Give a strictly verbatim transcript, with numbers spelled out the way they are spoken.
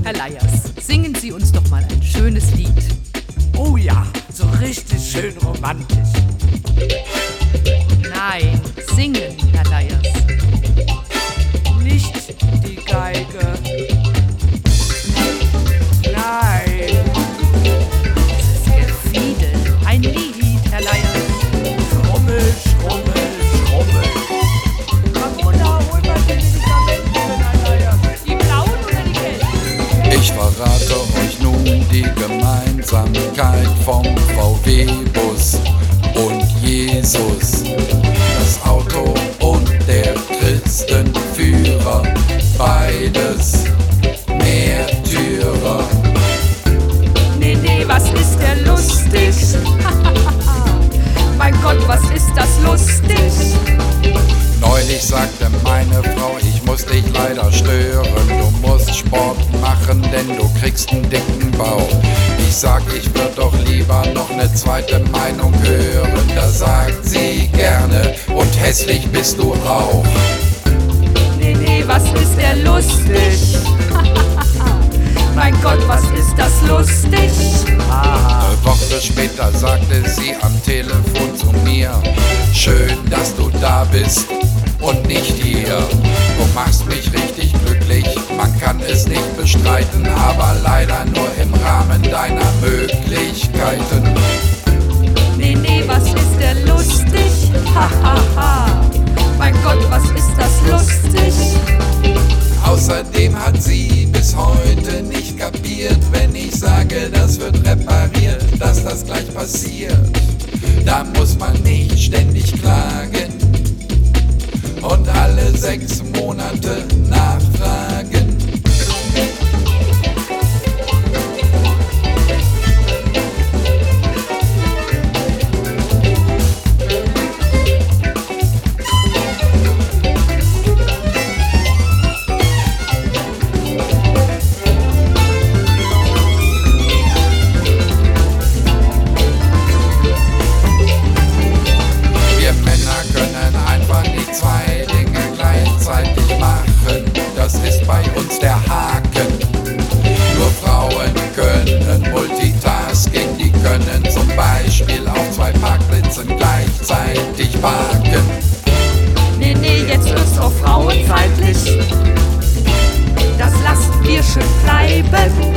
Herr Leyers, singen Sie uns doch mal ein schönes Lied. Oh ja, so richtig schön romantisch. Nein, singen, Herr Leyers. Nicht die Geige. Nein. Das ist Gefiedel, ein Lied, Herr Leyers. Schrummel, schrummel, schrummel. Ramona, hol mal die Medikamente, Herr Leyers. Die blauen oder die gelben? Ich verrate euch nun die Gemeinsamkeit vom V W-Bus und Jesus. Das Auto und der Christenführer, beides Märtyrer. Nee, nee, was ist der lustig? Mein Gott, was ist das lustig? Neulich sagte meine Frau, ich muss dich leider stören. Du musst Sport machen, denn du kriegst einen dicken Bauch. Ich sag, ich würd doch lieber noch eine zweite Meinung hören. Da sagt sie gerne, und hässlich bist du auch. Nee, nee, was ist der lustig? Mein Gott, was ist das lustig? Eine Woche später sagte sie am Telefon zu mir: Schön, dass du da bist und nicht hier. Du machst mich richtig glücklich, man kann es nicht bestreiten, aber leider nur im Rahmen deiner Möglichkeiten. Nee, nee, was ist der lustig? Ha, ha, ha. Mein Gott, was ist das lustig? Außerdem hat sie bis heute nicht kapiert, wenn ich sage, das wird repariert, dass das gleich passiert. Da muss man nicht ständig klagen und alle sechs Monate nachfragen. Zwei Dinge gleichzeitig machen, das ist bei uns der Haken. Nur Frauen können Multitasking, die können zum Beispiel auf zwei Parkplätzen gleichzeitig parken. Nee, nee, jetzt wird's doch frauenfeindlich. Das lassen wir schön bleiben.